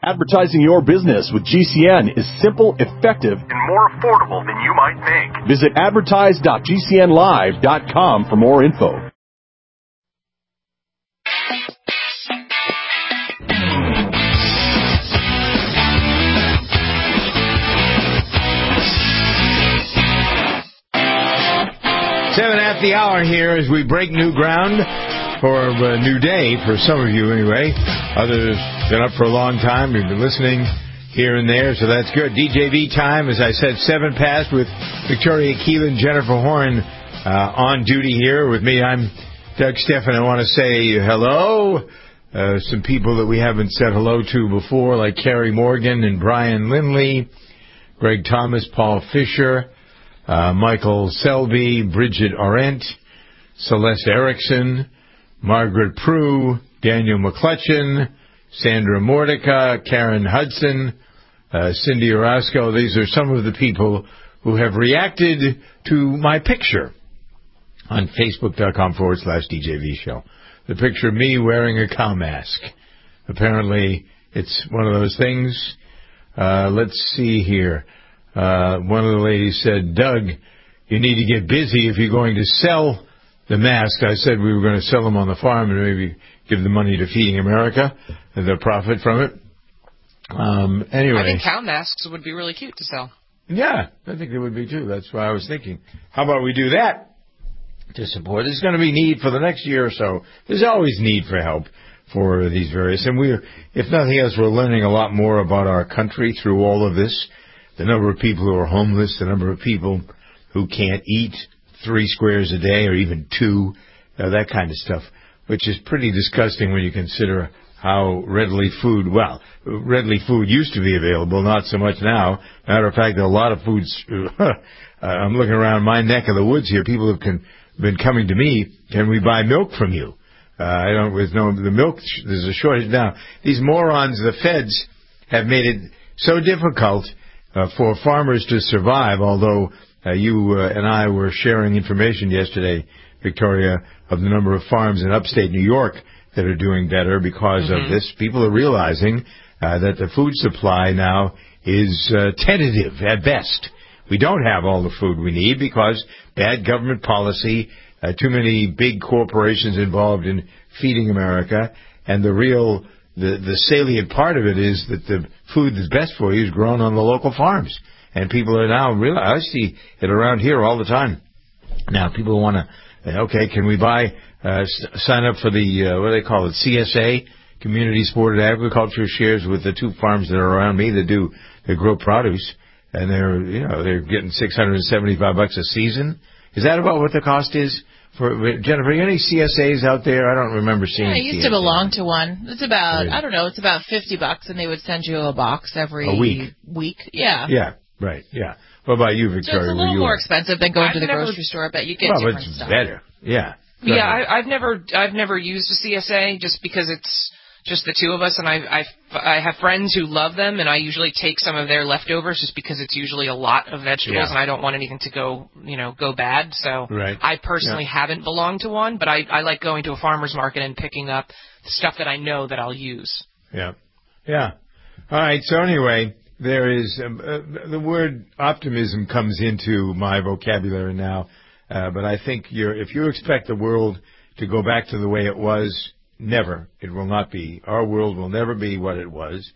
Advertising your business with GCN is simple, effective, and more affordable than you might think. Visit advertise.gcnlive.com for more info. Seven at the hour here as we break new ground for a new day, for some of you anyway. Others been up for a long time. You've been listening here and there, so that's good. DJV time, as I said, 7 past with Victoria Keelan, Jennifer Horn on duty here with me. I'm Doug Steffen. I want to say hello. Some people that we haven't said hello to before, like Carrie Morgan and Brian Lindley, Greg Thomas, Paul Fisher, Michael Selby, Bridget Arendt, Celeste Erickson, Margaret Prue, Daniel McClutchin, Sandra Mordecai, Karen Hudson, Cindy Orozco. These are some of the people who have reacted to my picture on Facebook.com/DJV show. The picture of me wearing a cow mask. Apparently, it's one of those things. Let's see here. One of the ladies said, Doug, you need to get busy if you're going to sell the mask. I said we were going to sell them on the farm and maybe give the money to Feeding America and the profit from it. Anyway. I think cow masks would be really cute to sell. Yeah, I think they would be too. That's why I was thinking. How about we do that to support? There's going to be need for the next year or so. There's always need for help for these various. And if nothing else, we're learning a lot more about our country through all of this. The number of people who are homeless, the number of people who can't eat 3 squares a day or even 2, that kind of stuff, which is pretty disgusting when you consider how readily food used to be available, not so much now. Matter of fact, a lot of foods, I'm looking around my neck of the woods here, people have been coming to me, can we buy milk from you? The milk, there's a shortage now. These morons, the feds, have made it so difficult for farmers to survive, although you and I were sharing information yesterday, Victoria, of the number of farms in upstate New York that are doing better because of this. People are realizing that the food supply now is tentative at best. We don't have all the food we need because bad government policy, too many big corporations involved in Feeding America, and the salient part of it is that the food that's best for you is grown on the local farms. And people are now I see it around here all the time. Now, people want to, can we sign up for the, what do they call it, CSA, Community Supported Agriculture Shares with the 2 farms that are around me that grow produce. And they're getting $675 a season. Is that about what the cost is? Jennifer, are there any CSAs out there? I don't remember seeing. I used to belong to one. It's about, it's about $50, and they would send you a box every week. Yeah. Yeah, right, yeah. What about you, Victoria? So it's a little more expensive than going to the grocery store, but you get different stuff. Well, it's better, yeah. Yeah, I've never used a CSA just because it's just the 2 of us, and I have friends who love them, and I usually take some of their leftovers just because it's usually a lot of vegetables, and I don't want anything to go bad. So I personally haven't belonged to one, but I like going to a farmer's market and picking up the stuff that I know that I'll use. Yeah, yeah. All right. So anyway, there is the word optimism comes into my vocabulary now, but I think if you expect the world to go back to the way it was. Never. It will not be. Our world will never be what it was.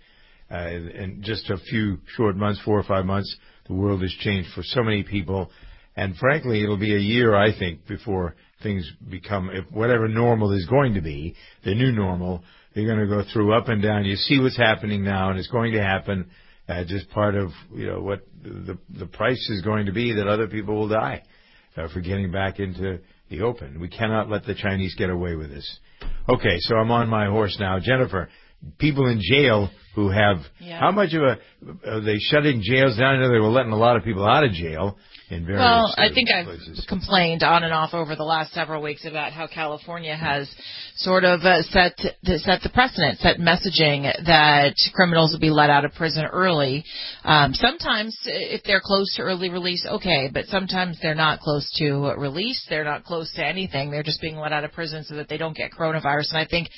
In just a few short months, 4 or 5 months, the world has changed for so many people. And frankly, it'll be a year, I think, before things become, if whatever normal is going to be, the new normal, they're going to go through up and down. You see what's happening now, and it's going to happen. Just part of, what the price is going to be that other people will die for getting back into the open. We cannot let the Chinese get away with this. Okay, so I'm on my horse now. Jennifer, people in jail who have, how much of are they shutting jails down? I know they were letting a lot of people out of jail in various I think places. I've complained on and off over the last several weeks about how California has sort of set the precedent, set messaging that criminals will be let out of prison early. Sometimes if they're close to early release, okay, but sometimes they're not close to release. They're not close to anything. They're just being let out of prison so that they don't get coronavirus. And I think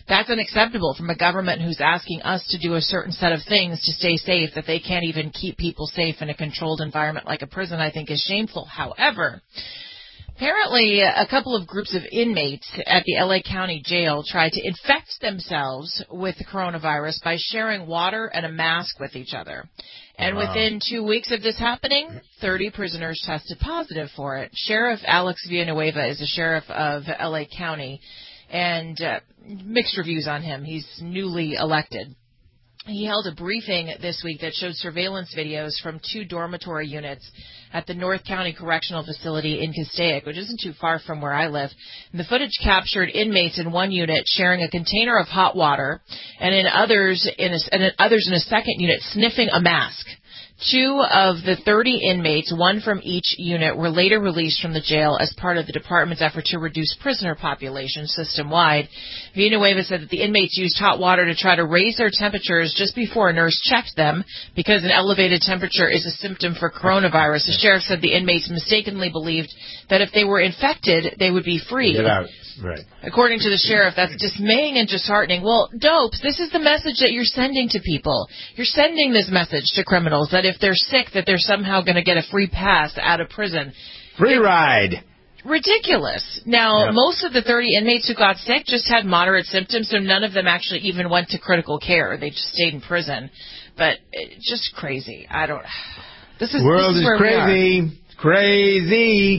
That's unacceptable from a government who's asking us to do a certain set of things to stay safe, that they can't even keep people safe in a controlled environment like a prison, I think is shameful. However, apparently, a couple of groups of inmates at the L.A. County Jail tried to infect themselves with the coronavirus by sharing water and a mask with each other. And within 2 weeks of this happening, 30 prisoners tested positive for it. Sheriff Alex Villanueva is the sheriff of L.A. County, and mixed reviews on him. He's newly elected. He held a briefing this week that showed surveillance videos from 2 dormitory units at the North County Correctional Facility in Castaic, which isn't too far from where I live. And the footage captured inmates in one unit sharing a container of hot water, and others in a second unit sniffing a mask. 2 of the 30 inmates, 1 from each unit, were later released from the jail as part of the department's effort to reduce prisoner population system-wide. Villanueva said that the inmates used hot water to try to raise their temperatures just before a nurse checked them, because an elevated temperature is a symptom for coronavirus. The sheriff said the inmates mistakenly believed that if they were infected, they would be free. Get out. Right. According to the sheriff, that's dismaying and disheartening. Well, dopes, this is the message that you're sending to people. You're sending this message to criminals that if they're sick, that they're somehow going to get a free pass out of prison. Free ride. Ridiculous. Now, most of the 30 inmates who got sick just had moderate symptoms, so none of them actually even went to critical care. They just stayed in prison. But just crazy. This is where crazy. Crazy.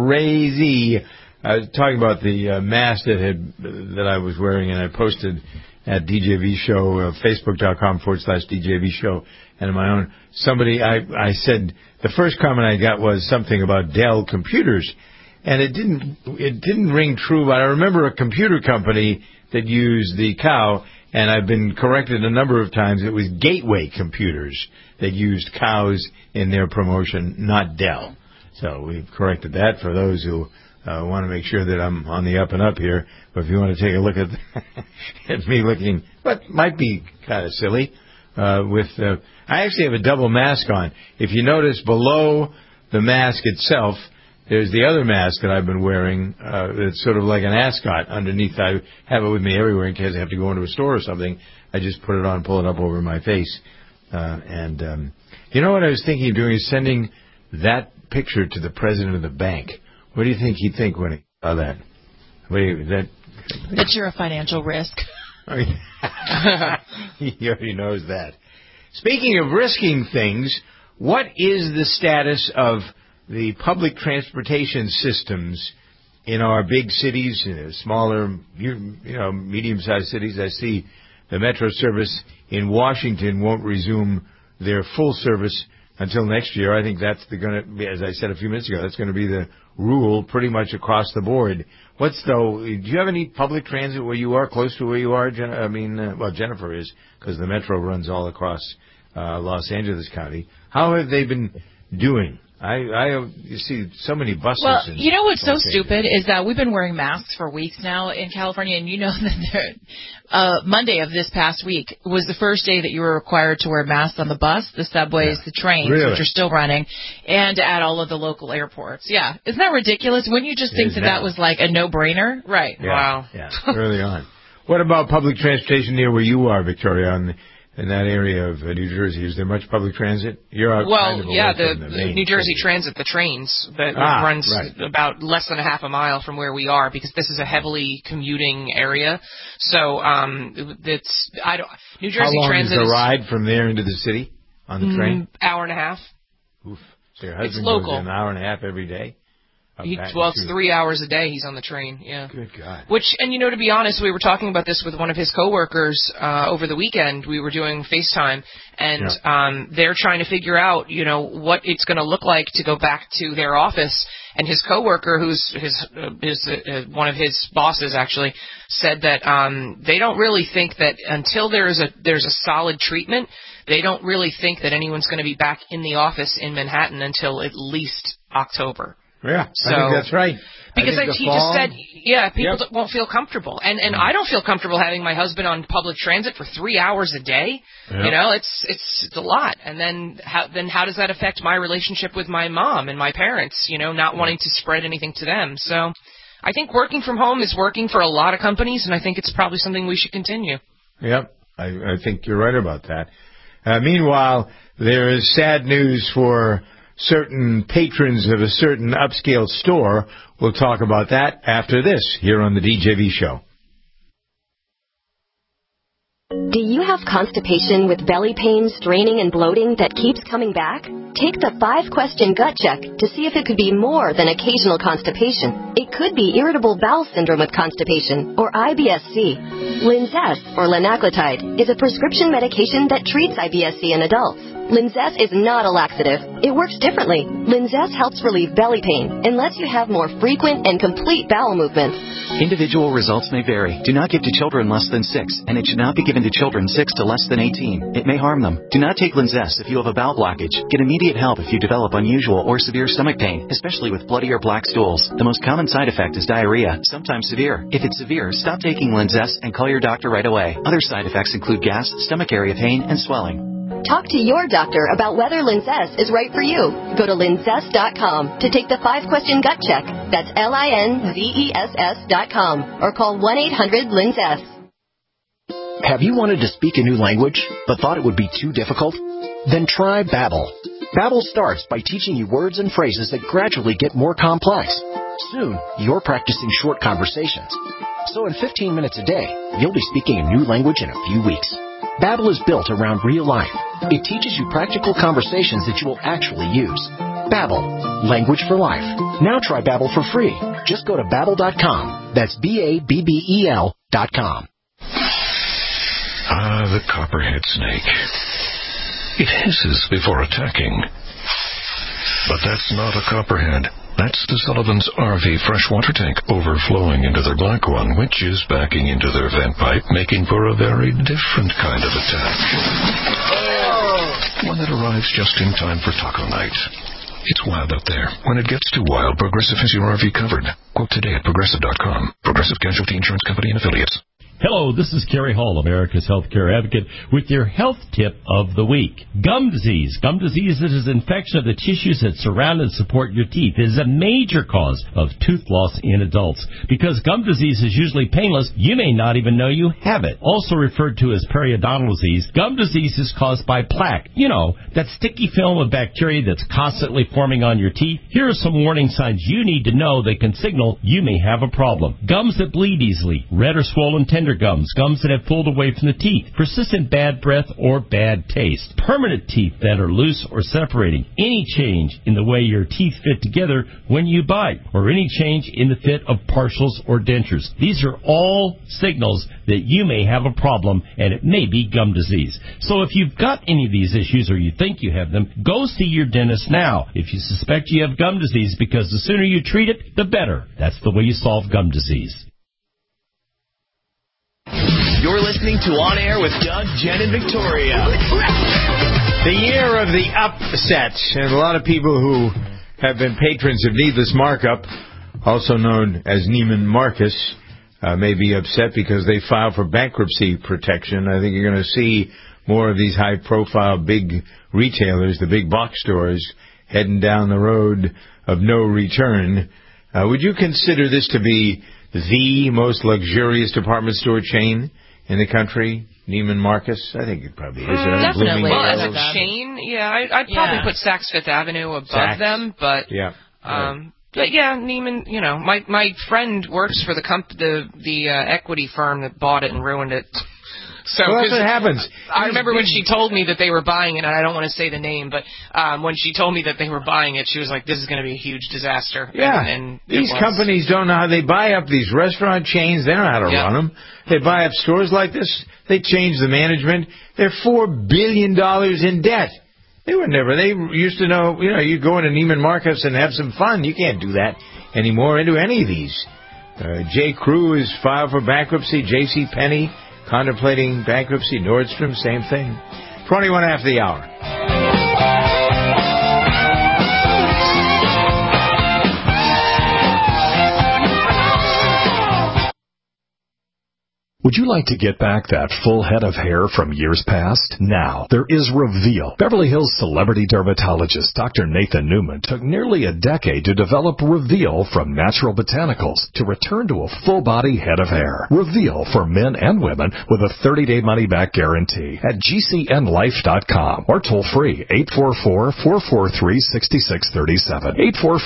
Crazy. I was talking about the mask that I was wearing, and I posted at DJV Show, Facebook.com/DJV Show, and my own. I said, the first comment I got was something about Dell computers, and it didn't ring true, but I remember a computer company that used the cow, and I've been corrected a number of times. It was Gateway Computers that used cows in their promotion, not Dell. So we've corrected that for those who want to make sure that I'm on the up and up here. But if you want to take a look at me looking what might be kind of silly, I actually have a double mask on. If you notice below the mask itself, there's the other mask that I've been wearing. It's sort of like an ascot underneath. I have it with me everywhere in case I have to go into a store or something. I just put it on, pull it up over my face. You know what I was thinking of doing is sending that picture to the president of the bank. What do you think he'd think when he saw that? That you're a financial risk. He already knows that. Speaking of risking things, what is the status of the public transportation systems in our big cities, smaller, medium-sized cities? I see the Metro service in Washington won't resume their full service until next year. I think that's going to be, as I said a few minutes ago, that's going to be the rule pretty much across the board. Do you have any public transit where you are, close to where you are? Jennifer is, because the Metro runs all across Los Angeles County. How have they been doing? You see so many buses. Well, you know what's so stupid is that we've been wearing masks for weeks now in California, and you know that Monday of this past week was the first day that you were required to wear masks on the bus, the subways, the trains, which are still running, and at all of the local airports. Yeah. Isn't that ridiculous? Wouldn't you just think that was like a no-brainer? Right. Yeah. Wow. Yeah, early on. What about public transportation near where you are, Victoria, in that area of New Jersey? Is there much public transit? You're out the New Jersey Transit, the trains that runs about less than a half a mile from where we are, because this is a heavily commuting area. So New Jersey How long Transit is the ride from there into the city on the train? Hour and a half. Oof. So your husband it's local. goes an hour and a half every day? It's 3 hours a day he's on the train, yeah. Good God. To be honest, we were talking about this with one of his coworkers over the weekend. We were doing FaceTime, and they're trying to figure out, what it's going to look like to go back to their office. And his coworker, who's one of his bosses, actually said that they don't really think that until there's a solid treatment, they don't really think that anyone's going to be back in the office in Manhattan until at least October. Yeah, I think that's right. Because he just said, people won't feel comfortable. And I don't feel comfortable having my husband on public transit for 3 hours a day. Yep. It's a lot. And then how does that affect my relationship with my mom and my parents, not wanting to spread anything to them? So I think working from home is working for a lot of companies, and I think it's probably something we should continue. Yep, I think you're right about that. Meanwhile, there is sad news for certain patrons of a certain upscale store. We'll talk about that after this here on the DJV Show. Do you have constipation with belly pain, straining, and bloating that keeps coming back? Take the 5-question gut check to see if it could be more than occasional constipation. It could be irritable bowel syndrome with constipation, or IBS-C. Linzess, or linaclotide, is a prescription medication that treats IBS-C in adults. Linzess is not a laxative. It works differently. Linzess helps relieve belly pain and lets you have more frequent and complete bowel movements. Individual results may vary. Do not give to children less than 6, and it should not be given to children 6 to less than 18. It may harm them. Do not take Linzess if you have a bowel blockage. Get immediate help if you develop unusual or severe stomach pain, especially with bloody or black stools. The most common side effect is diarrhea, sometimes severe. If it's severe, stop taking Linzess and call your doctor right away. Other side effects include gas, stomach area pain, and swelling. Talk to your doctor about whether Linzess is right for you. Go to linzess.com to take the 5-question gut check. That's LINZESS.com or call 1-800-LINZESS. Have you wanted to speak a new language but thought it would be too difficult? Then try Babbel. Babbel starts by teaching you words and phrases that gradually get more complex. Soon, you're practicing short conversations. So in 15 minutes a day, you'll be speaking a new language in a few weeks. Babbel is built around real life. It teaches you practical conversations that you will actually use. Babbel, language for life. Now try Babbel for free. Just go to Babbel.com. That's BABBEL.com. Ah, the copperhead snake. It hisses before attacking. But that's not a copperhead. That's the Sullivan's RV freshwater tank overflowing into their black one, which is backing into their vent pipe, making for a very different kind of attack. One that arrives just in time for taco night. It's wild out there. When it gets too wild, Progressive has your RV covered. Quote today at Progressive.com. Progressive Casualty Insurance Company and Affiliates. Hello, this is Kerry Hall, America's healthcare advocate, with your health tip of the week. Gum disease. Gum disease is an infection of the tissues that surround and support your teeth. It is a major cause of tooth loss in adults. Because gum disease is usually painless, you may not even know you have it. Also referred to as periodontal disease, gum disease is caused by plaque. You know, that sticky film of bacteria that's constantly forming on your teeth. Here are some warning signs you need to know that can signal you may have a problem. Gums that bleed easily, red or swollen tender gums, gums that have pulled away from the teeth, persistent bad breath or bad taste, permanent teeth that are loose or separating, any change in the way your teeth fit together when you bite, or any change in the fit of partials or dentures. These are all signals that you may have a problem, and it may be gum disease. So if you've got any of these issues or you think you have them, go see your dentist now if you suspect you have gum disease, because the sooner you treat it, the better. That's the way you solve gum disease. You're listening to On Air with Doug, Jen, and Victoria. The year of the upset, and a lot of people who have been patrons of Needless Markup, also known as Neiman Marcus, may be upset because they filed for bankruptcy protection. I think you're going to see more of these high-profile big retailers, the big box stores, heading down the road of no return. Would you consider this to be the most luxurious department store chain in the country, Neiman Marcus? I think it probably is. Definitely. Well, as a chain, yeah, I'd probably put Saks Fifth Avenue above them, but but yeah, Neiman. You know, my friend works for the equity firm that bought it and ruined it. So that's what happens. I remember when she told me that they were buying it, and I don't want to say the name, but when she told me that they were buying it, she was like, this is going to be a huge disaster. Yeah, and these companies don't know how they buy up these restaurant chains. They don't know how to run them. They buy up stores like this. They change the management. They're $4 billion in debt. They were never. They used to know, you go into Neiman Marcus and have some fun. You can't do that anymore into any of these. J. Crew is filed for bankruptcy. J.C. Penney contemplating bankruptcy. Nordstrom, same thing. 21 after the hour. Would you like to get back that full head of hair from years past? Now, there is Reveal. Beverly Hills celebrity dermatologist Dr. Nathan Newman took nearly a decade to develop Reveal from natural botanicals to return to a full-body head of hair. Reveal for men and women with a 30-day money-back guarantee at GCNlife.com or toll free 844-443-6637.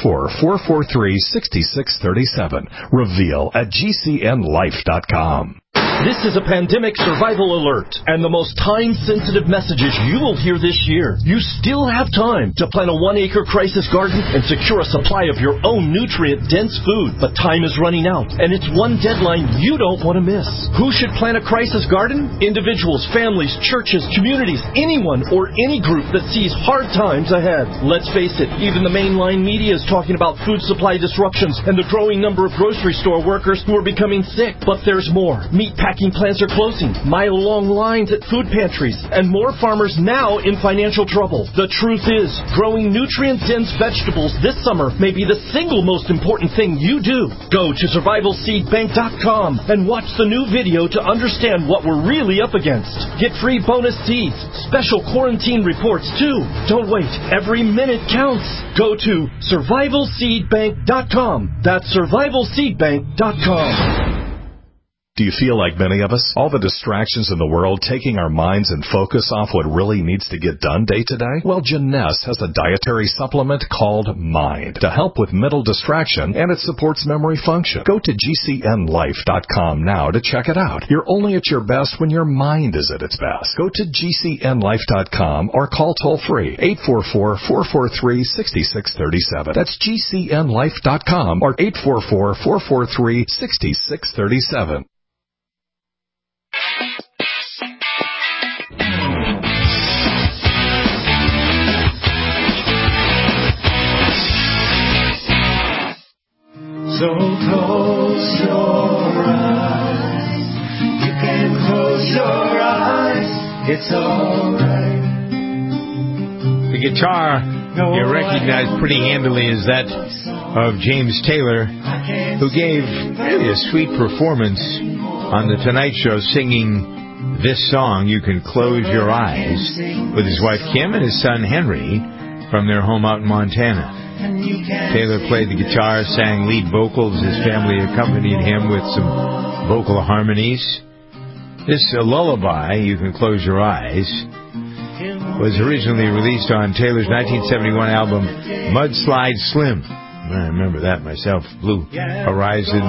844-443-6637. Reveal at GCNlife.com. This is a pandemic survival alert and the most time-sensitive messages you will hear this year. You still have time to plant a 1-acre crisis garden and secure a supply of your own nutrient-dense food. But time is running out, and it's one deadline you don't want to miss. Who should plant a crisis garden? Individuals, families, churches, communities, anyone or any group that sees hard times ahead. Let's face it, even the mainline media is talking about food supply disruptions and the growing number of grocery store workers who are becoming sick. But there's more. Meatpacking plants are closing, mile-long lines at food pantries, and more farmers now in financial trouble. The truth is, growing nutrient-dense vegetables this summer may be the single most important thing you do. Go to survivalseedbank.com and watch the new video to understand what we're really up against. Get free bonus seeds, special quarantine reports too. Don't wait. Every minute counts. Go to survivalseedbank.com. That's survivalseedbank.com. Do you feel like many of us? All the distractions in the world taking our minds and focus off what really needs to get done day to day? Well, Jeunesse has a dietary supplement called Mind to help with mental distraction, and it supports memory function. Go to GCNlife.com now to check it out. You're only at your best when your mind is at its best. Go to GCNlife.com or call toll-free 844-443-6637. That's GCNlife.com or 844-443-6637. So close your eyes. You can close your eyes. It's alright. The guitar you recognize pretty handily is that of James Taylor, who gave really a sweet performance on The Tonight Show singing this song, You Can Close Your Eyes, with his wife Kim and his son Henry from their home out in Montana. Taylor played the guitar, sang lead vocals. His family accompanied him with some vocal harmonies. This lullaby, You Can Close Your Eyes, was originally released on Taylor's 1971 album Mudslide Slim. I remember that myself. Blue Horizon.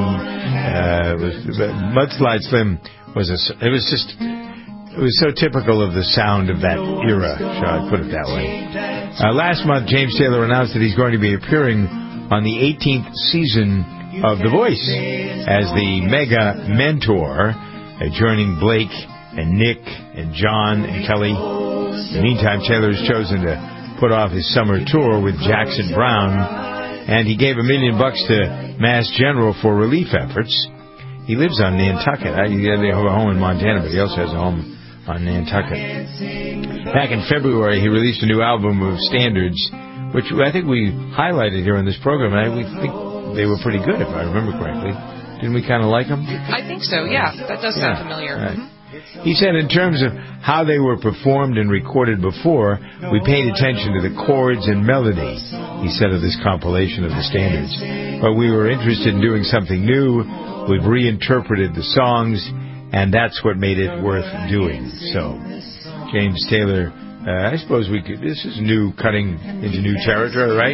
Mudslide Slim was it was so typical of the sound of that era, shall I put it that way. Last month, James Taylor announced that he's going to be appearing on the 18th season of The Voice as the mega mentor, joining Blake and Nick and John and Kelly. In the meantime, Taylor has chosen to put off his summer tour with Jackson Brown, and he gave $1 million to Mass General for relief efforts. He lives on Nantucket. They have a home in Montana, but he also has a home on Nantucket. Back in February, he released a new album of standards, which I think we highlighted here on this program, and we think they were pretty good, if I remember correctly. Didn't we kind of like them? I think so, yeah. That does sound familiar. Right. He said in terms of how they were performed and recorded before, we paid attention to the chords and melody, he said of this compilation of the standards. But we were interested in doing something new. We've reinterpreted the songs, and that's what made it worth doing. So, James Taylor, I suppose we could, this is new, cutting into new territory, right?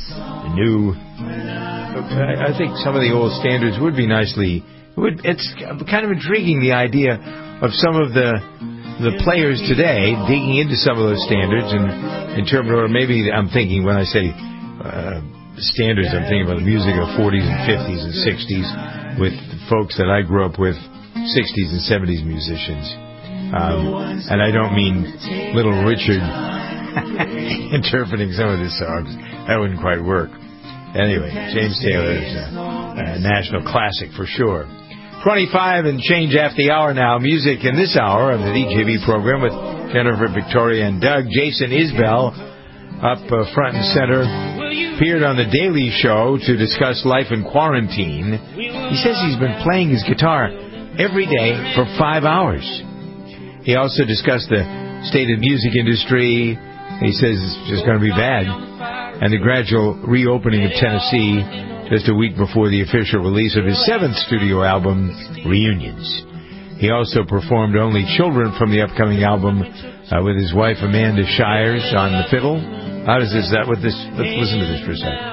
I think some of the old standards would be nicely, it's kind of intriguing, the idea of some of the players today digging into some of those standards and interpreting, or maybe I'm thinking when I say standards, I'm thinking about the music of the 40s and 50s and 60s with folks that I grew up with, 60s and 70s musicians. And I don't mean Little Richard interpreting some of his songs. That wouldn't quite work. Anyway, James Taylor is a national classic for sure. 25 and change after the hour now. Music in this hour of the DJB program with Jennifer, Victoria, and Doug. Jason Isbell up front and center. Appeared on The Daily Show to discuss life in quarantine. He says he's been playing his guitar every day for 5 hours. He also discussed the state of the music industry. He says it's just going to be bad. And the gradual reopening of Tennessee just a week before the official release of his 7th studio album, Reunions. He also performed Only Children from the upcoming album with his wife Amanda Shires on the fiddle. How does this, let's listen to this for a second.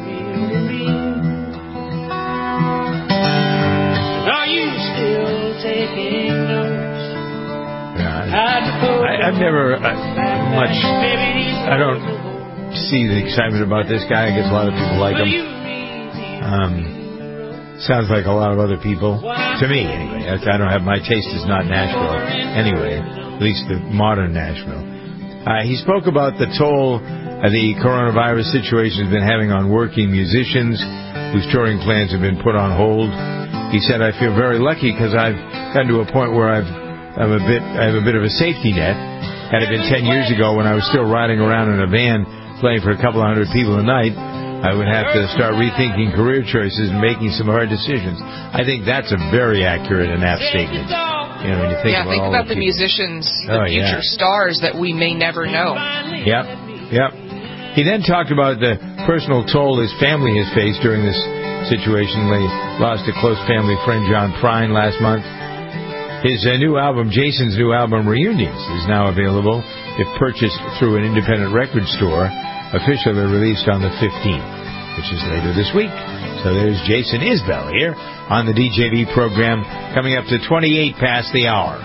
Are you still taking notes? I've never I don't see the excitement about this guy. I guess a lot of people like him. Sounds like a lot of other people. To me, anyway. I don't have, my taste is not Nashville. Anyway, at least the modern Nashville. He spoke about the toll the coronavirus situation has been having on working musicians whose touring plans have been put on hold. He said, I feel very lucky because I've gotten to a point where I have a bit of a safety net. Had it been 10 years ago when I was still riding around in a van playing for a couple of hundred people a night, I would have to start rethinking career choices and making some hard decisions. I think that's a very accurate and apt statement. You know, when you think about the musicians, the future stars that we may never know. Yep. He then talked about the personal toll his family has faced during this situation. They lost a close family friend, John Prine, last month. His new album, Jason's new album, Reunions, is now available if purchased through an independent record store, officially released on the 15th, which is later this week. So there's Jason Isbell here on the DJV program, coming up to 28 past the hour.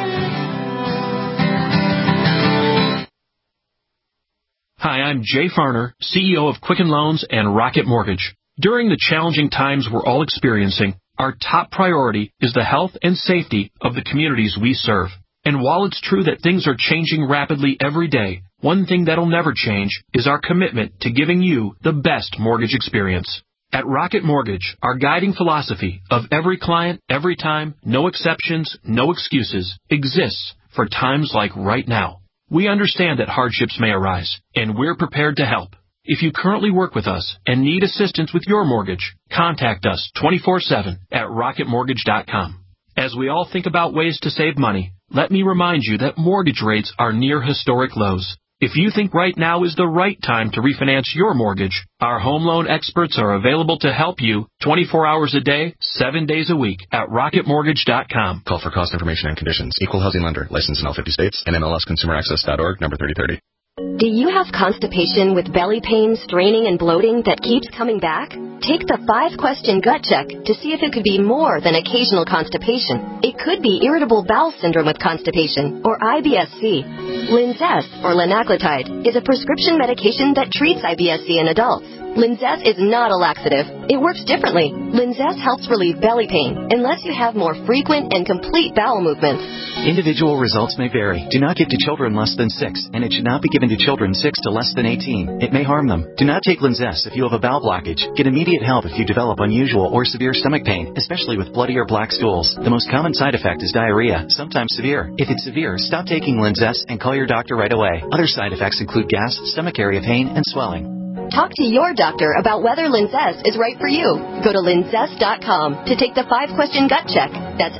Hi, I'm Jay Farner, CEO of Quicken Loans and Rocket Mortgage. During the challenging times we're all experiencing, our top priority is the health and safety of the communities we serve. And while it's true that things are changing rapidly every day, one thing that'll never change is our commitment to giving you the best mortgage experience. At Rocket Mortgage, our guiding philosophy of every client, every time, no exceptions, no excuses, exists for times like right now. We understand that hardships may arise, and we're prepared to help. If you currently work with us and need assistance with your mortgage, contact us 24/7 at rocketmortgage.com. As we all think about ways to save money, let me remind you that mortgage rates are near historic lows. If you think right now is the right time to refinance your mortgage, our home loan experts are available to help you 24 hours a day, 7 days a week at rocketmortgage.com. Call for cost information and conditions. Equal housing lender. Licensed in all 50 states. And MLSConsumerAccess.org, number 3030. Do you have constipation with belly pain, straining, and bloating that keeps coming back? Take the 5-question gut check to see if it could be more than occasional constipation. It could be irritable bowel syndrome with constipation, or IBS-C. Linzess, or linaclotide, is a prescription medication that treats IBS-C in adults. Linzess is not a laxative. It works differently. Linzess helps relieve belly pain and lets you have more frequent and complete bowel movements. Individual results may vary. Do not give to children less than 6, and it should not be given to children 6 to less than 18. It may harm them. Do not take Linzess if you have a bowel blockage. Get immediate help if you develop unusual or severe stomach pain, especially with bloody or black stools. The most common side effect is diarrhea, sometimes severe. If it's severe, stop taking Linzess and call your doctor right away. Other side effects include gas, stomach area pain, and swelling. Talk to your doctor about whether Linzess is right for you. Go to linzess.com to take the 5-question gut check. That's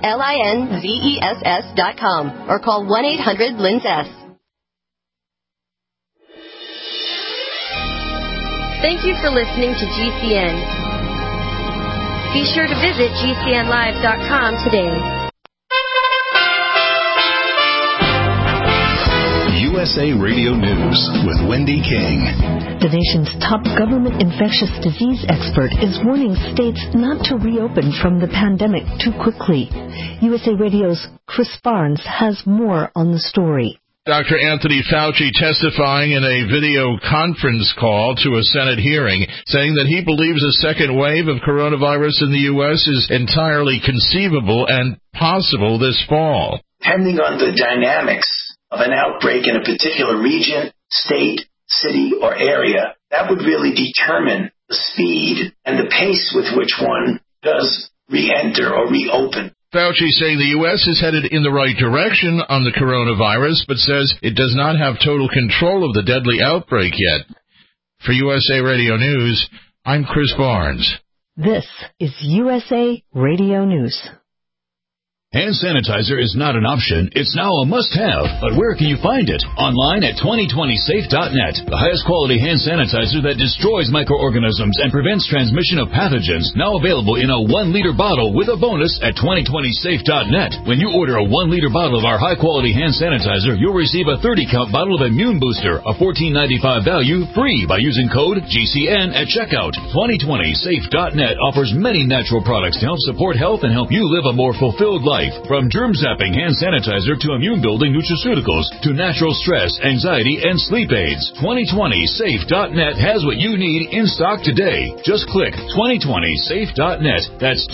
LINZESS.com or call 1-800-LINZESS. Thank you for listening to GCN. Be sure to visit GCNlive.com today. USA Radio News with Wendy King. The nation's top government infectious disease expert is warning states not to reopen from the pandemic too quickly. USA Radio's Chris Barnes has more on the story. Dr. Anthony Fauci testifying in a video conference call to a Senate hearing, saying that he believes a second wave of coronavirus in the U.S. is entirely conceivable and possible this fall. Depending on the dynamics of an outbreak in a particular region, state, city, or area, that would really determine the speed and the pace with which one does re-enter or reopen. Fauci saying the U.S. is headed in the right direction on the coronavirus, but says it does not have total control of the deadly outbreak yet. For USA Radio News, I'm Chris Barnes. This is USA Radio News. Hand sanitizer is not an option. It's now a must-have. But where can you find it? Online at 2020safe.net. The highest quality hand sanitizer that destroys microorganisms and prevents transmission of pathogens. Now available in a 1-liter bottle with a bonus at 2020safe.net. When you order a 1-liter bottle of our high-quality hand sanitizer, you'll receive a 30-count bottle of Immune Booster, a $14.95 value, free by using code GCN at checkout. 2020safe.net offers many natural products to help support health and help you live a more fulfilled life. From germ-zapping hand sanitizer to immune-building nutraceuticals to natural stress, anxiety, and sleep aids. 2020safe.net has what you need in stock today. Just click 2020safe.net. That's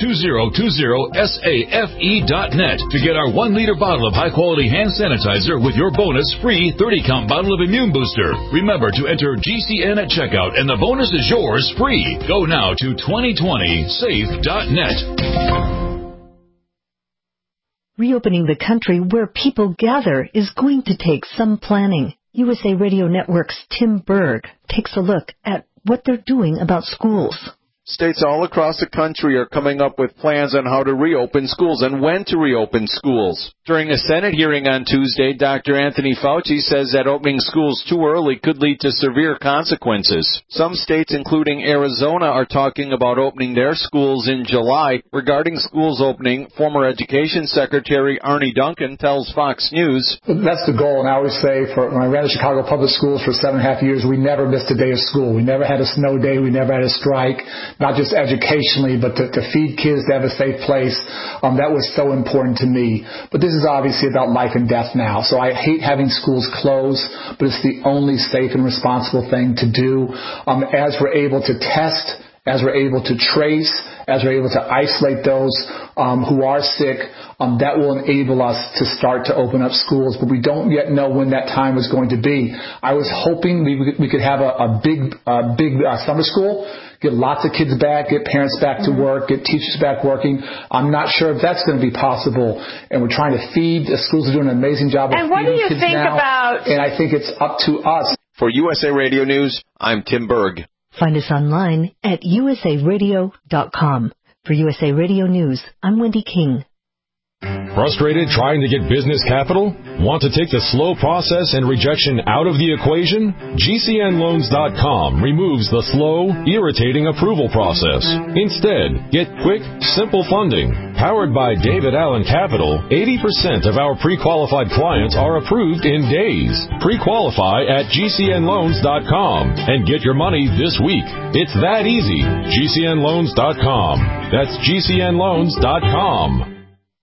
2020safe.net to get our 1-liter bottle of high-quality hand sanitizer with your bonus free 30-count bottle of Immune Booster. Remember to enter GCN at checkout, and the bonus is yours free. Go now to 2020safe.net. Reopening the country where people gather is going to take some planning. USA Radio Network's Tim Berg takes a look at what they're doing about schools. States all across the country are coming up with plans on how to reopen schools and when to reopen schools. During a Senate hearing on Tuesday, Dr. Anthony Fauci says that opening schools too early could lead to severe consequences. Some states, including Arizona, are talking about opening their schools in July. Regarding schools opening, former Education Secretary Arne Duncan tells Fox News, "That's the goal, and I always say, when I ran the Chicago Public Schools for 7.5 years, we never missed a day of school. We never had a snow day. We never had a strike. Not just educationally, but to feed kids, to have a safe place. That was so important to me. But this is obviously about life and death now. So I hate having schools closed, but it's the only safe and responsible thing to do. As we're able to test, as we're able to trace, as we're able to isolate those who are sick, that will enable us to start to open up schools. But we don't yet know when that time is going to be. I was hoping we could have a big summer school, get lots of kids back, get parents back to work, get teachers back working. I'm not sure if that's going to be possible. And we're trying to feed. The schools are doing an amazing job of feeding kids now. And I think it's up to us. For USA Radio News, I'm Tim Berg. Find us online at usaradio.com. For USA Radio News, I'm Wendy King. Frustrated trying to get business capital? Want to take the slow process and rejection out of the equation? GCNloans.com removes the slow, irritating approval process. Instead, get quick, simple funding. Powered by David Allen Capital, 80% of our pre-qualified clients are approved in days. Pre-qualify at GCNloans.com and get your money this week. It's that easy. GCNloans.com. That's GCNloans.com.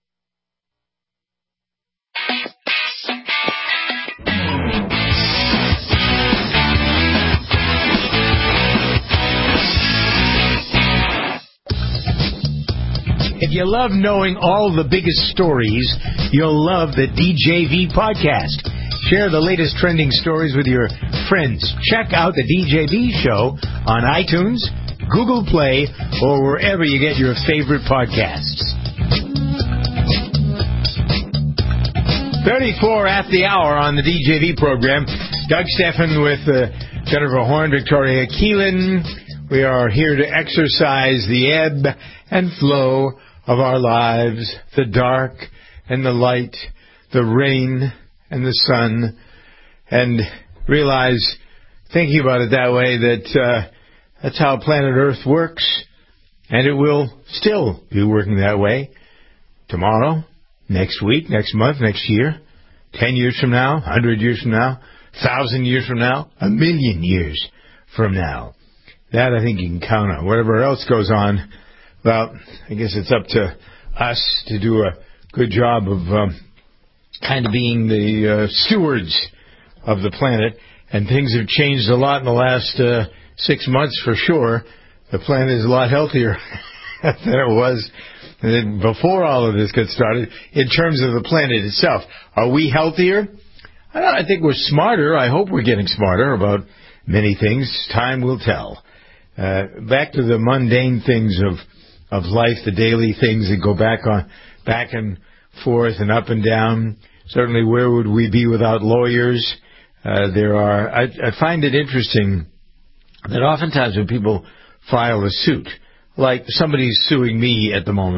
If you love knowing all the biggest stories, you'll love the DJV podcast. Share the latest trending stories with your friends. Check out the DJV show on iTunes, Google Play, or wherever you get your favorite podcasts. 34 at the hour on the DJV program. Doug Steffen with Jennifer Horn, Victoria Keelan. We are here to exercise the ebb and flow of our lives, the dark and the light, the rain and the sun, and realize, thinking about it that way, that that's how planet Earth works, and it will still be working that way tomorrow, next week, next month, next year, 10 years from now, 100 years from now, 1,000 years from now, 1,000,000 years from now. That I think you can count on. Whatever else goes on, well, I guess it's up to us to do a good job of kind of being the stewards of the planet. And things have changed a lot in the last 6 months for sure. The planet is a lot healthier than it was before all of this got started in terms of the planet itself. Are we healthier? I think we're smarter. I hope we're getting smarter about many things. Time will tell. Back to the mundane things of life, the daily things that go back and forth and up and down. Certainly, where would we be without lawyers? I find it interesting that oftentimes when people file a suit, like somebody's suing me at the moment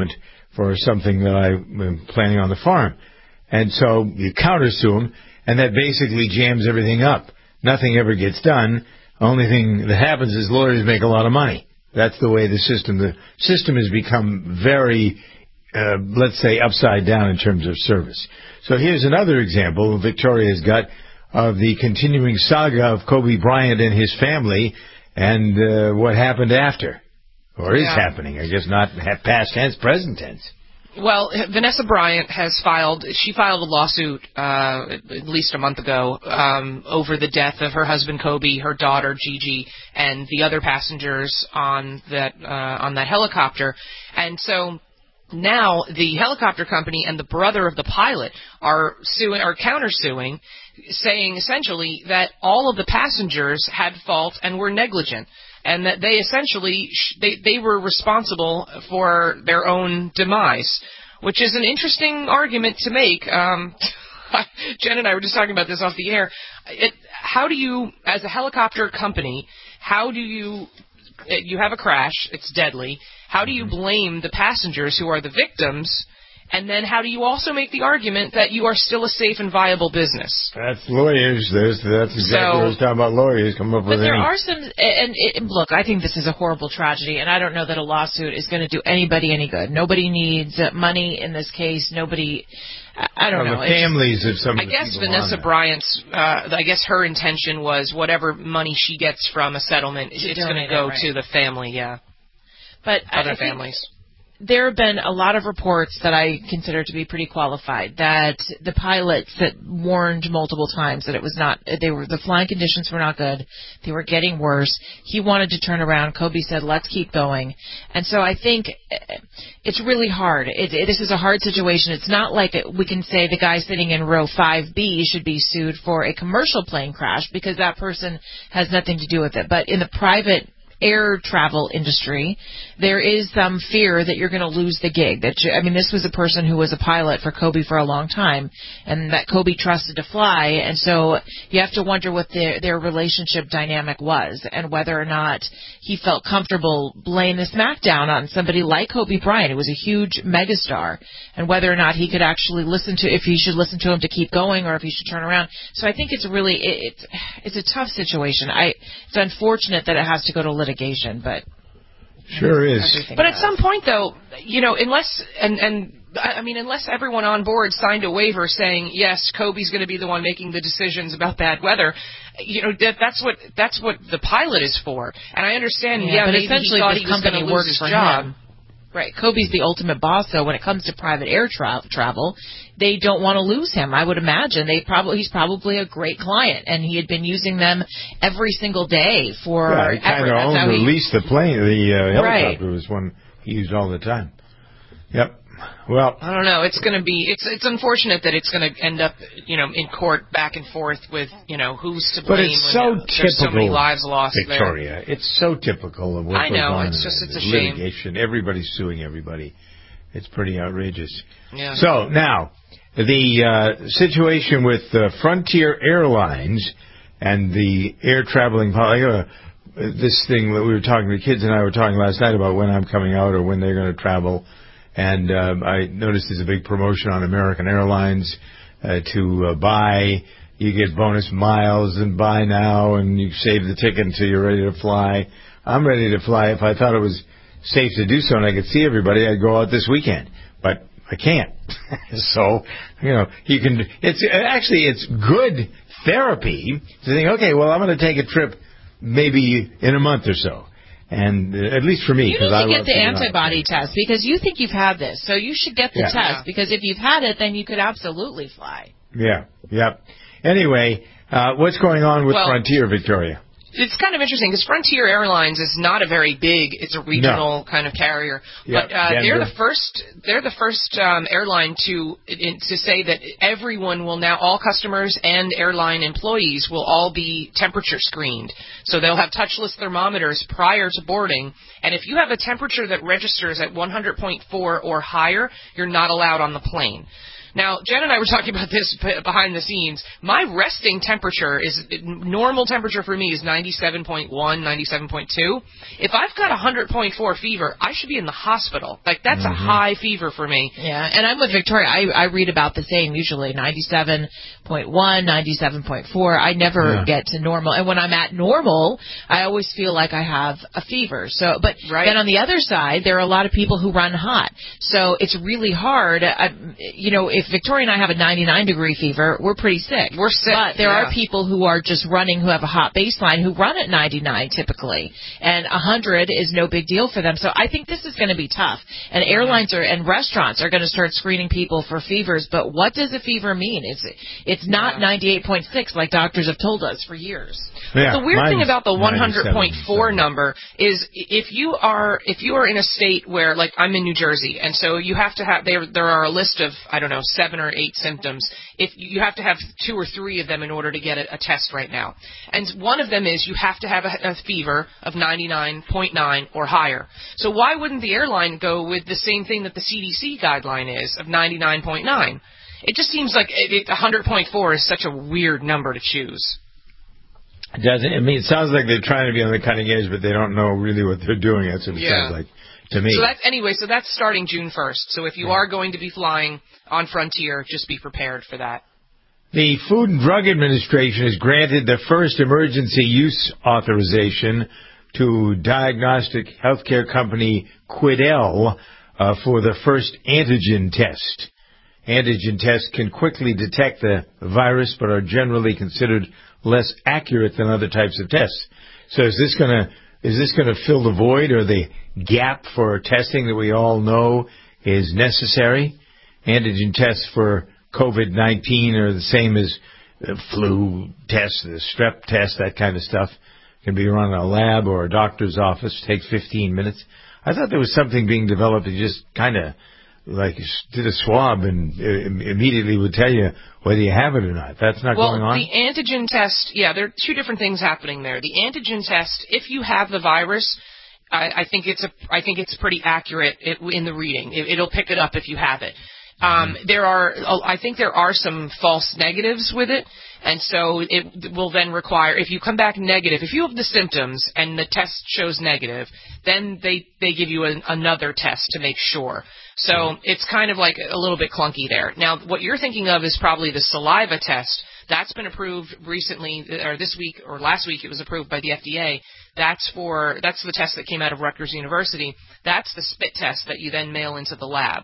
for something that I'm planning on the farm. And so you countersue them, and that basically jams everything up. Nothing ever gets done. Only thing that happens is lawyers make a lot of money. That's the way the system has become very, let's say, upside down in terms of service. So here's another example Victoria's got of the continuing saga of Kobe Bryant and his family and what happened after, or is happening. I guess not past tense, present tense. Well, Vanessa Bryant filed a lawsuit at least a month ago over the death of her husband Kobe, her daughter Gigi, and the other passengers on that helicopter. And so now the helicopter company and the brother of the pilot are countersuing, saying essentially that all of the passengers had fault and were negligent, and that they essentially they were responsible for their own demise, which is an interesting argument to make. Jen and I were just talking about this off the air. How do you, as a helicopter company, you have a crash, it's deadly, how do you blame the passengers who are the victims? And then how do you also make the argument that you are still a safe and viable business? That's lawyers. That's exactly what I was talking about. Lawyers come up with But there are some, look, I think this is a horrible tragedy, and I don't know that a lawsuit is going to do anybody any good. Nobody needs money in this case. Nobody, I don't know. The families of some of the I guess people Vanessa Bryant's, I guess her intention was whatever money she gets from a settlement, it's going to go to the family, But other families. There have been a lot of reports that I consider to be pretty qualified that the pilots that warned multiple times that it was not, the flying conditions were not good. They were getting worse. He wanted to turn around. Kobe said, let's keep going. And so I think it's really hard. This is a hard situation. It's not like we can say the guy sitting in row 5B should be sued for a commercial plane crash because that person has nothing to do with it. But in the private air travel industry, there is some fear that you're going to lose the gig. This was a person who was a pilot for Kobe for a long time, and that Kobe trusted to fly, and so you have to wonder what their relationship dynamic was, and whether or not he felt comfortable laying the smackdown on somebody like Kobe Bryant, who was a huge megastar, and whether or not he could actually if he should listen to him to keep going, or if he should turn around. So I think it's really, it's a tough situation. It's unfortunate that it has to go to litigation. But sure is. But at some point, though, unless unless everyone on board signed a waiver saying yes, Kobe's going to be the one making the decisions about bad weather, that's what the pilot is for. And I understand. But maybe essentially, he thought this he was company going to lose his job. Him. Right. Kobe's the ultimate boss, so when it comes to private air travel, they don't want to lose him. I would imagine he's probably a great client, and he had been using them every single day for he kind of owned or leased the plane. The helicopter was one he used all the time. Yep. Well, I don't know. It's going to be. It's unfortunate that it's going to end up, in court back and forth with, who's to blame. But it's so typical. There's so many lives lost Victoria. there. It's so typical of what goes on. It's a shame. Litigation. Everybody's suing everybody. It's pretty outrageous. Yeah. So now the situation with Frontier Airlines and the air traveling. This thing that we were talking, the kids and I were talking last night about when I'm coming out or when they're going to travel. And I noticed there's a big promotion on American Airlines to buy. You get bonus miles and buy now, and you save the ticket until you're ready to fly. I'm ready to fly. If I thought it was safe to do so and I could see everybody, I'd go out this weekend. But I can't. So, you can. It's good therapy to think, okay, well, I'm going to take a trip maybe in a month or so. And at least for me, because I need to get the antibody test because you think you've had this, so you should get the test because if you've had it, then you could absolutely fly. Yeah. Anyway, what's going on with Frontier, Victoria? It's kind of interesting because Frontier Airlines is not a very big. It's a regional kind of carrier, but they're the first airline to say that everyone will now, all customers and airline employees will all be temperature screened. So they'll have touchless thermometers prior to boarding, and if you have a temperature that registers at 100.4 or higher, you're not allowed on the plane. Now, Jen and I were talking about this behind the scenes. My resting temperature normal temperature for me is 97.1, 97.2. If I've got 100.4 fever, I should be in the hospital. Like, that's a high fever for me. Yeah, and I'm with Victoria. I read about the same usually, 97.1, 97.4. I never get to normal. And when I'm at normal, I always feel like I have a fever. So, but then on the other side, there are a lot of people who run hot. So it's really hard. If Victoria and I have a 99-degree fever, we're pretty sick. We're sick. But there are people who are just running, who have a hot baseline, who run at 99 typically. And 100 is no big deal for them. So I think this is going to be tough. And airlines and restaurants are going to start screening people for fevers. But what does a fever mean? It's not 98.6 like doctors have told us for years. Yeah, the weird thing about the 100.4 number is if you are in a state where, like, I'm in New Jersey, and so you have to have there are a list of, I don't know, 7 or 8 symptoms. If you have to have 2 or 3 of them in order to get a test right now, and one of them is you have to have a fever of 99.9 or higher. So why wouldn't the airline go with the same thing that the CDC guideline is of 99.9? It just seems like 100.4 is such a weird number to choose. Doesn't it sounds like they're trying to be on the cutting edge, but they don't know really what they're doing. That's what it sounds like to me. So that's starting June 1st. So if you are going to be flying on Frontier, just be prepared for that. The Food and Drug Administration has granted the first emergency use authorization to diagnostic healthcare company Quidel for the first antigen test. Antigen tests can quickly detect the virus, but are generally considered less accurate than other types of tests. So is this going to fill the void or the gap for testing that we all know is necessary? Antigen tests for COVID-19 are the same as the flu test, the strep test, that kind of stuff. Can be run in a lab or a doctor's office. Takes 15 minutes. I thought there was something being developed that just kind of like did a swab and immediately would tell you whether you have it or not. That's not going on? Well, the antigen test, there are 2 different things happening there. The antigen test, if you have the virus, I think it's pretty accurate in the reading. It'll pick it up if you have it. I think there are some false negatives with it, and so it will then require, if you come back negative, if you have the symptoms and the test shows negative, then they give you another test to make sure. So it's kind of like a little bit clunky there. Now, what you're thinking of is probably the saliva test. That's been approved recently, or this week, or last week it was approved by the FDA. That's the test that came out of Rutgers University. That's the spit test that you then mail into the lab.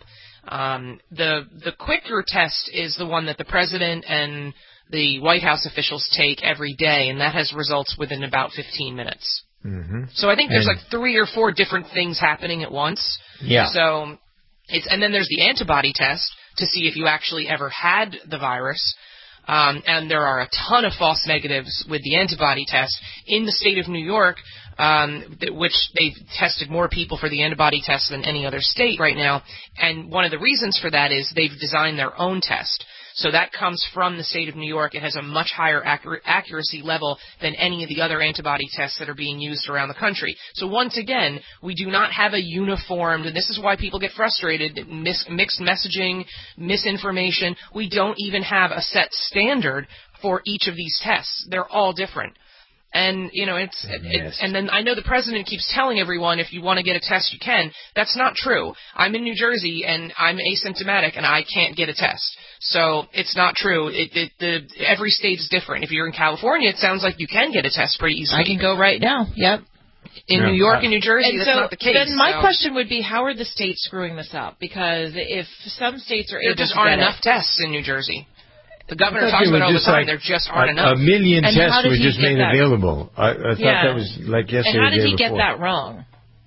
The quicker test is the one that the president and the White House officials take every day, and that has results within about 15 minutes. Mm-hmm. So I think there's like 3 or 4 different things happening at once. Yeah. So and then there's the antibody test to see if you actually ever had the virus. And there are a ton of false negatives with the antibody test in the state of New York, which they've tested more people for the antibody test than any other state right now. And one of the reasons for that is they've designed their own test. So that comes from the state of New York. It has a much higher accuracy level than any of the other antibody tests that are being used around the country. So once again, we do not have a uniformed, and this is why people get frustrated, mixed messaging, misinformation. We don't even have a set standard for each of these tests. They're all different. And, and then I know the president keeps telling everyone if you want to get a test, you can. That's not true. I'm in New Jersey and I'm asymptomatic and I can't get a test. So it's not true. Every state is different. If you're in California, it sounds like you can get a test pretty easily. I can go right now. Yep. In New York and New Jersey, that's not the case. Then my question would be, how are the states screwing this up? Because if some states are able to there just aren't enough tests in New Jersey. The governor talks about it all the time. There just aren't enough. A million tests were just made available. I thought that was like yesterday. And how did he get that wrong?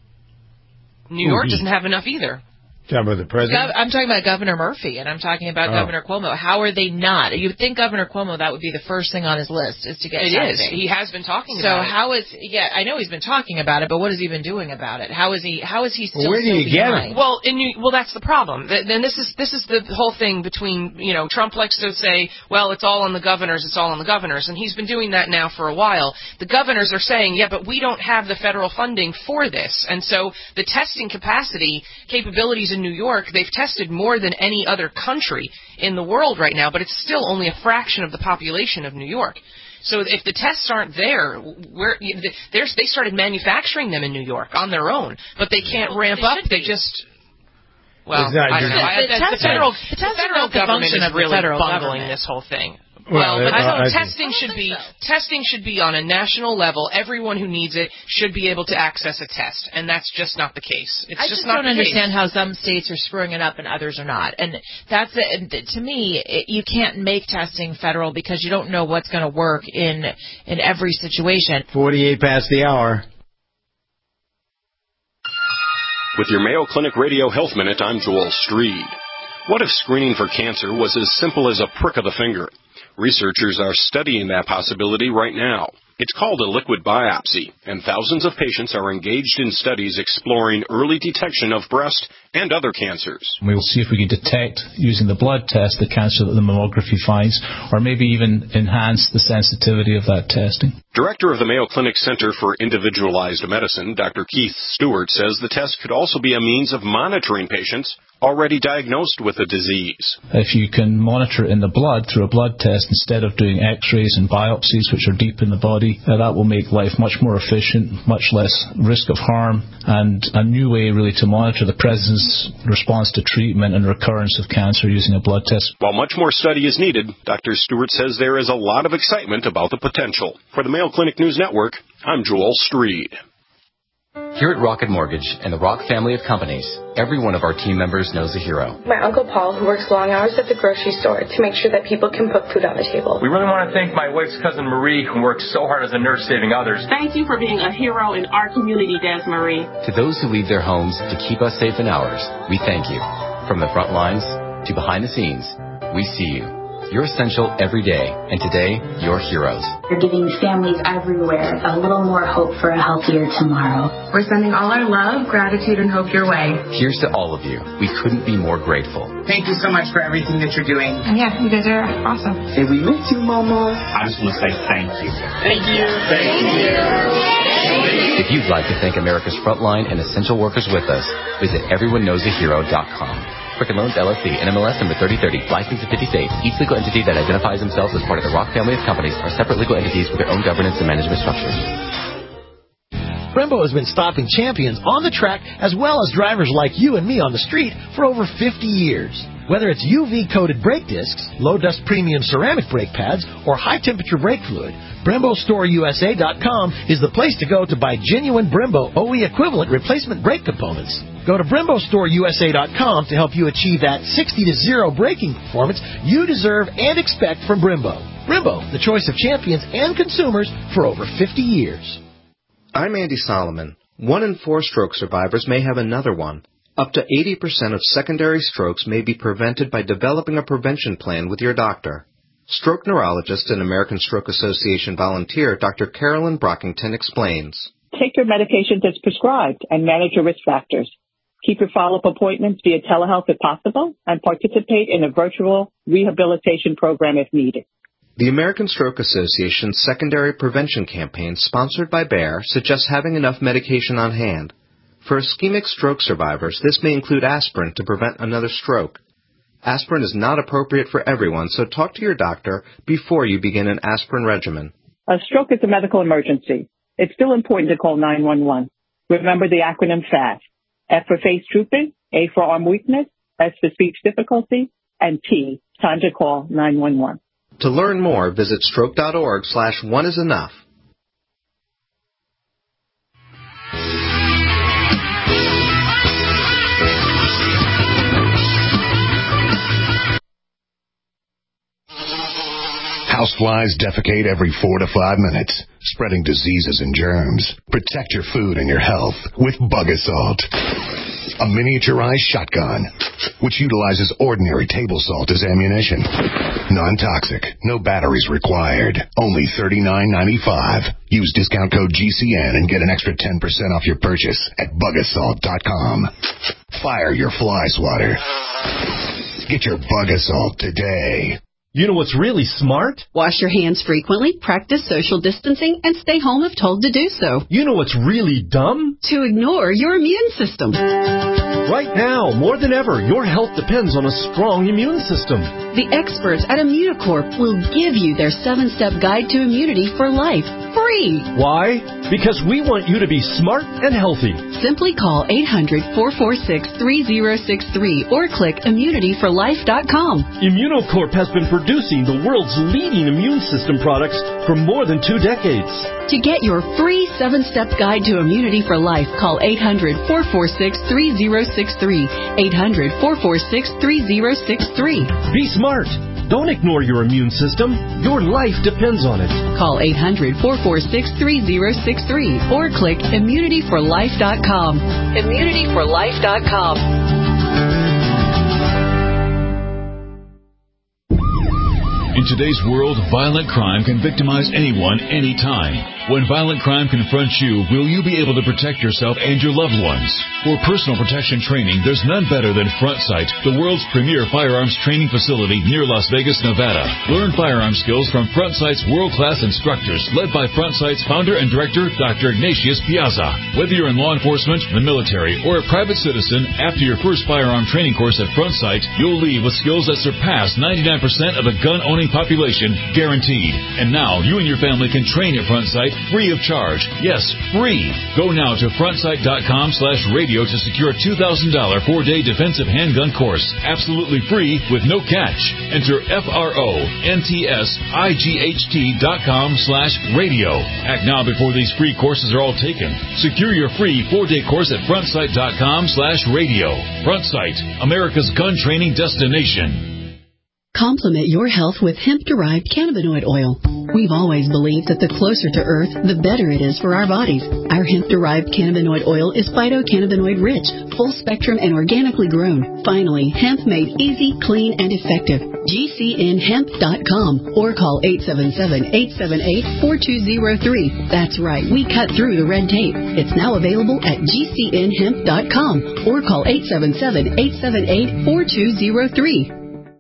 New York doesn't have enough either. Talking about the president? I'm talking about Governor Murphy, and I'm talking about Governor Cuomo. How are they not? You would think Governor Cuomo, that would be the first thing on his list, is to get testing. It is. He has been talking about it. So how is, I know he's been talking about it, but what has he been doing about it? How is he still where do you get behind? it? Well, that's the problem. Then this is the whole thing between, Trump likes to say, well, it's all on the governors, and he's been doing that now for a while. The governors are saying, yeah, but we don't have the federal funding for this. And so the testing capabilities in in New York, they've tested more than any other country in the world right now, but it's still only a fraction of the population of New York. So if the tests aren't there, they started manufacturing them in New York on their own, but they can't ramp up. They just... Well, I don't know. The federal government is really bungling this whole thing. Well, but testing should be on a national level. Everyone who needs it should be able to access a test, and that's just not the case. I just don't understand how some states are screwing it up and others are not. And that's it. To me, you can't make testing federal because you don't know what's going to work in every situation. 48 past the hour. With your Mayo Clinic Radio Health Minute, I'm Joel Streed. What if screening for cancer was as simple as a prick of the finger? Researchers are studying that possibility right now. It's called a liquid biopsy, and thousands of patients are engaged in studies exploring early detection of breast and other cancers. We will see if we can detect, using the blood test, the cancer that the mammography finds, or maybe even enhance the sensitivity of that testing. Director of the Mayo Clinic Center for Individualized Medicine, Dr. Keith Stewart, says the test could also be a means of monitoring patients already diagnosed with the disease. If you can monitor it in the blood through a blood test instead of doing x-rays and biopsies, which are deep in the body, that will make life much more efficient, much less risk of harm, and a new way really to monitor the presence, response to treatment and recurrence of cancer using a blood test. While much more study is needed, Dr. Stewart says there is a lot of excitement about the potential. For the Mayo Clinic News Network, I'm Joel Streed. Here at Rocket Mortgage and the Rock family of companies, every one of our team members knows a hero. My Uncle Paul, who works long hours at the grocery store to make sure that people can put food on the table. We really want to thank my wife's cousin Marie, who works so hard as a nurse saving others. Thank you for being a hero in our community, Des Marie. To those who leave their homes to keep us safe in ours, we thank you. From the front lines to behind the scenes, we see you. You're essential every day, and today, you're heroes. You're giving families everywhere a little more hope for a healthier tomorrow. We're sending all our love, gratitude, and hope your way. Here's to all of you. We couldn't be more grateful. Thank you so much for everything that you're doing. And yeah, you guys are awesome. And we miss you, Mama. I just want to say thank you. Thank you. Thank you. If you'd like to thank America's frontline and essential workers with us, visit everyoneknowsahero.com. Quicken Loans, LLC, NMLS number 3030, licensed in 50 states. Each legal entity that identifies themselves as part of the Rock family of companies are separate legal entities with their own governance and management structures. Brembo has been stopping champions on the track as well as drivers like you and me on the street for over 50 years. Whether it's UV-coated brake discs, low-dust premium ceramic brake pads, or high-temperature brake fluid, BremboStoreUSA.com is the place to go to buy genuine Brembo OE equivalent replacement brake components. Go to BremboStoreUSA.com to help you achieve that 60-0 braking performance you deserve and expect from Brembo. Brembo, the choice of champions and consumers for over 50 years. I'm Andy Solomon. 1 in 4 stroke survivors may have another one. Up to 80% of secondary strokes may be prevented by developing a prevention plan with your doctor. Stroke neurologist and American Stroke Association volunteer Dr. Carolyn Brockington explains. Take your medications as prescribed and manage your risk factors. Keep your follow-up appointments via telehealth if possible and participate in a virtual rehabilitation program if needed. The American Stroke Association's secondary prevention campaign, sponsored by Bayer, suggests having enough medication on hand. For ischemic stroke survivors, this may include aspirin to prevent another stroke. Aspirin is not appropriate for everyone, so talk to your doctor before you begin an aspirin regimen. A stroke is a medical emergency. It's still important to call 911. Remember the acronym FAST. F for face drooping, A for arm weakness, S for speech difficulty, and T, time to call 911. To learn more, visit stroke.org/oneisenough. Houseflies defecate every 4 to 5 minutes, spreading diseases and germs. Protect your food and your health with Bug Assault, a miniaturized shotgun which utilizes ordinary table salt as ammunition. Non-toxic, no batteries required. Only $39.95. Use discount code GCN and get an extra 10% off your purchase at bugassault.com. Fire your fly swatter. Get your Bug Assault today. You know what's really smart? Wash your hands frequently, practice social distancing, and stay home if told to do so. You know what's really dumb? To ignore your immune system. Right now, more than ever, your health depends on a strong immune system. The experts at Immunocorp will give you their 7-step guide to immunity for life, free. Why? Because we want you to be smart and healthy. Simply call 800-446-3063 or click immunityforlife.com. Immunocorp has been producing the world's leading immune system products for more than 2 decades. To get your free 7-step guide to immunity for life, call 800-446-3063. 800-446-3063. Be smart. Don't ignore your immune system. Your life depends on it. Call 800-446-3063 or click immunityforlife.com. Immunityforlife.com. In today's world, violent crime can victimize anyone, anytime. When violent crime confronts you, will you be able to protect yourself and your loved ones? For personal protection training, there's none better than Front Sight, the world's premier firearms training facility near Las Vegas, Nevada. Learn firearm skills from Front Sight's world-class instructors, led by Front Sight's founder and director, Dr. Ignatius Piazza. Whether you're in law enforcement, the military, or a private citizen, after your first firearm training course at Front Sight, you'll leave with skills that surpass 99% of the gun-owning population, guaranteed. And now, you and your family can train at Front Sight free of charge. Yes, free. Go now to frontsight.com/radio to secure a $2,000 4-day defensive handgun course. Absolutely free with no catch. Enter FRONTSIGHT.com/radio. Act now before these free courses are all taken. Secure your free 4-day course at frontsight.com/radio. Front Sight, America's gun training destination. Complement your health with hemp-derived cannabinoid oil. We've always believed that the closer to Earth, the better it is for our bodies. Our hemp-derived cannabinoid oil is phytocannabinoid-rich, full-spectrum, and organically grown. Finally, hemp made easy, clean, and effective. GCNhemp.com or call 877-878-4203. That's right, we cut through the red tape. It's now available at GCNhemp.com or call 877-878-4203.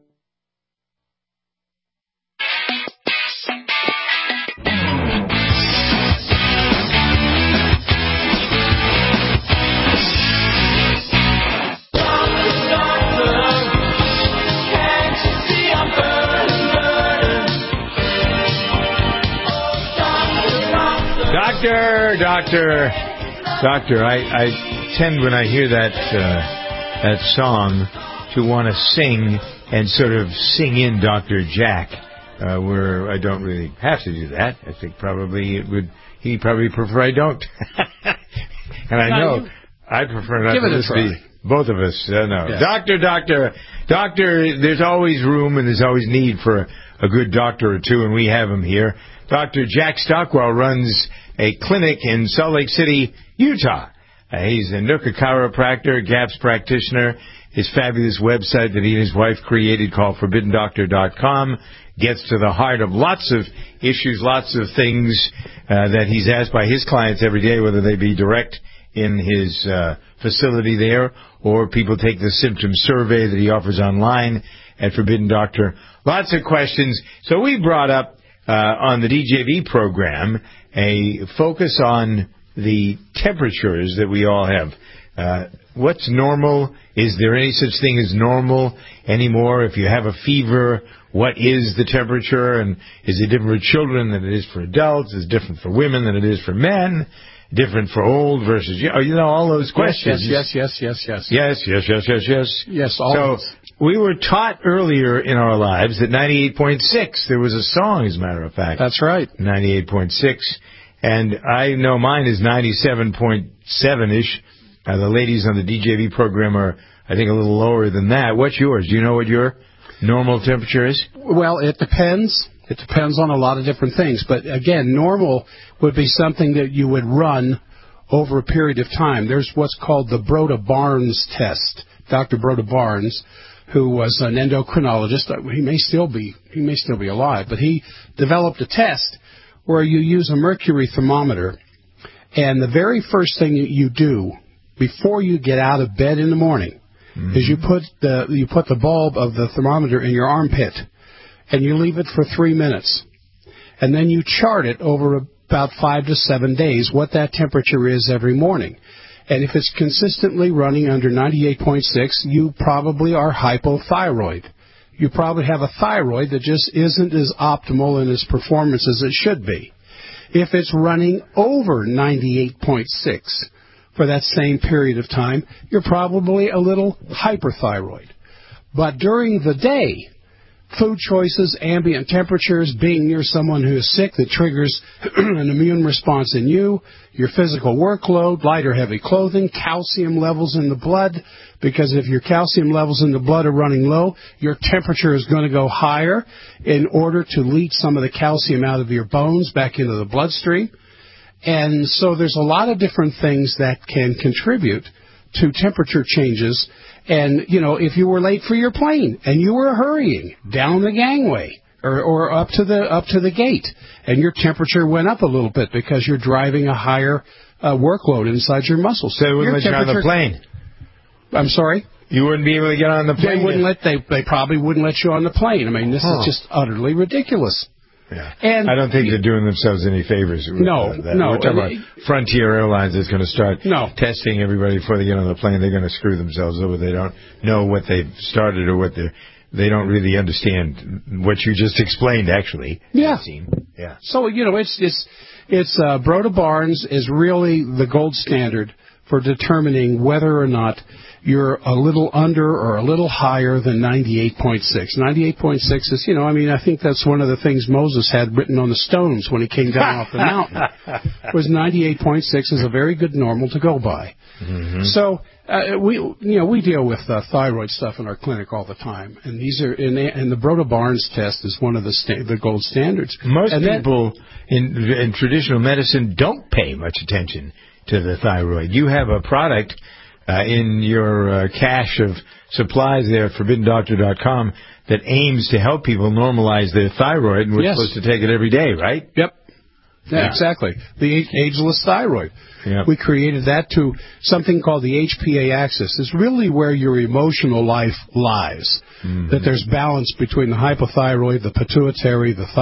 Doctor, I tend when I hear that song to want to sing and sort of sing in Dr. Jack, where I don't really have to do that. I think he'd probably prefer I don't. And I know I'd prefer not to listen to both of us. No. Yeah. Doctor, there's always room and there's always need for a good doctor or two, and we have him here. Dr. Jack Stockwell runs a clinic in Salt Lake City, Utah. He's a Nooka chiropractor, GAPS practitioner. His fabulous website that he and his wife created called ForbiddenDoctor.com gets to the heart of lots of issues, lots of things that he's asked by his clients every day, whether they be direct in his facility there or people take the symptom survey that he offers online at Forbidden Doctor. Lots of questions. So we brought up on the DJV program a focus on the temperatures that we all have. What's normal? Is there any such thing as normal anymore? If you have a fever, what is the temperature? And is it different for children than it is for adults? Is it different for women than it is for men? Different for old versus, all those questions. Yes. Yes, all so we were taught earlier in our lives that 98.6, there was a song, as a matter of fact. That's right. 98.6. And I know mine is 97.7-ish. The ladies on the DJV program are, I think, a little lower than that. What's yours? Do you know what your normal temperature is? Well, it depends. It depends on a lot of different things. But, again, normal would be something that you would run over a period of time. There's what's called the Broda-Barnes test. Dr. Broda-Barnes, who was an endocrinologist, he may still be alive, but he developed a test where you use a mercury thermometer, and the very first thing you do before you get out of bed in the morning is you put the bulb of the thermometer in your armpit. and you leave it for 3 minutes. And then you chart it over about 5 to 7 days what that temperature is every morning. And if it's consistently running under 98.6, you probably are hypothyroid. You probably have a thyroid that just isn't as optimal in its performance as it should be. If it's running over 98.6 for that same period of time, you're probably a little hyperthyroid. But during the day, food choices, ambient temperatures, being near someone who is sick that triggers an immune response in you, your physical workload, light or heavy clothing, calcium levels in the blood, because if your calcium levels in the blood are running low, your temperature is going to go higher in order to leach some of the calcium out of your bones back into the bloodstream. And so there's a lot of different things that can contribute to temperature changes. And, you know, if you were late for your plane and you were hurrying down the gangway or up to the gate and your temperature went up a little bit because you're driving a higher workload inside your muscles. So they wouldn't let you on the plane. I'm sorry? You wouldn't be able to get on the plane? They probably wouldn't let you on the plane. I mean, this is just utterly ridiculous. Yeah. And I don't think they're doing themselves any favors with no. We're talking about Frontier Airlines is going to start testing everybody before they get on the plane. They're going to screw themselves over. They don't know what they've started or what they don't really understand what you just explained, actually. Yeah. Yeah. So, you know, it's Broda Barnes is really the gold standard for determining whether or not you're a little under or a little higher than 98.6. 98.6 is, you know, I mean, I think that's one of the things Moses had written on the stones when he came down off the mountain. Was 98.6 is a very good normal to go by. Mm-hmm. So we deal with thyroid stuff in our clinic all the time, and these are and the Broda Barnes test is one of the gold standards. Most people in traditional medicine don't pay much attention to the thyroid. You have a product in your cache of supplies there at ForbiddenDoctor.com that aims to help people normalize their thyroid, and we're supposed to take it every day, right? Yep. Yeah, exactly. The ageless thyroid. Yep. We created that to something called the HPA axis. It's really where your emotional life lies. Mm-hmm. That there's balance between the hypothyroid, the pituitary, the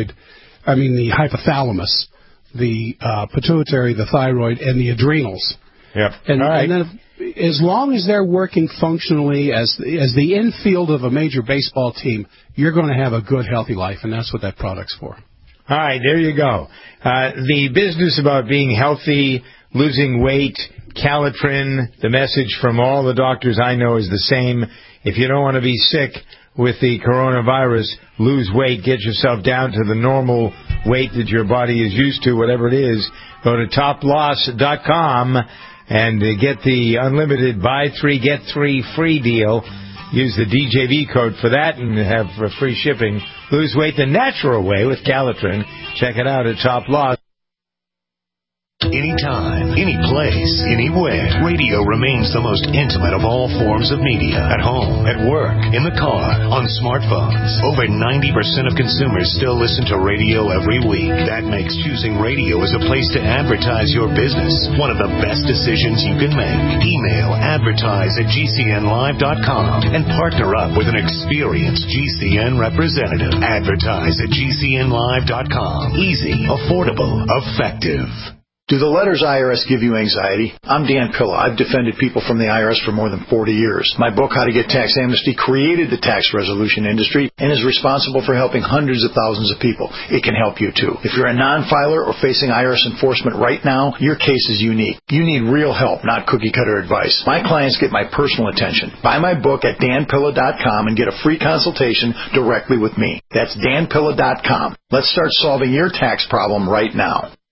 hypothalamus, the pituitary, the thyroid, and the adrenals. Yep. And then as long as they're working functionally as the infield of a major baseball team, you're going to have a good, healthy life, and that's what that product's for. All right, there you go. The business about being healthy, losing weight, Calitrin, the message from all the doctors I know is the same. If you don't want to be sick with the coronavirus, lose weight, get yourself down to the normal weight that your body is used to, whatever it is. Go to toploss.com and get the unlimited buy 3, get 3 free deal. Use the DJV code for that and have free shipping. Lose weight the natural way with Calitrin. Check it out at Top Loss. Anytime, any place, anywhere. Radio remains the most intimate of all forms of media. At home, at work, in the car, on smartphones. Over 90% of consumers still listen to radio every week. That makes choosing radio as a place to advertise your business one of the best decisions you can make. Email advertise@gcnlive.com and partner up with an experienced GCN representative. Advertise@gcnlive.com. Easy, affordable, effective. Do the letters IRS give you anxiety? I'm Dan Pilla. I've defended people from the IRS for more than 40 years. My book, How to Get Tax Amnesty, created the tax resolution industry and is responsible for helping hundreds of thousands of people. It can help you, too. If you're a non-filer or facing IRS enforcement right now, your case is unique. You need real help, not cookie-cutter advice. My clients get my personal attention. Buy my book at danpilla.com and get a free consultation directly with me. That's danpilla.com. Let's start solving your tax problem right now.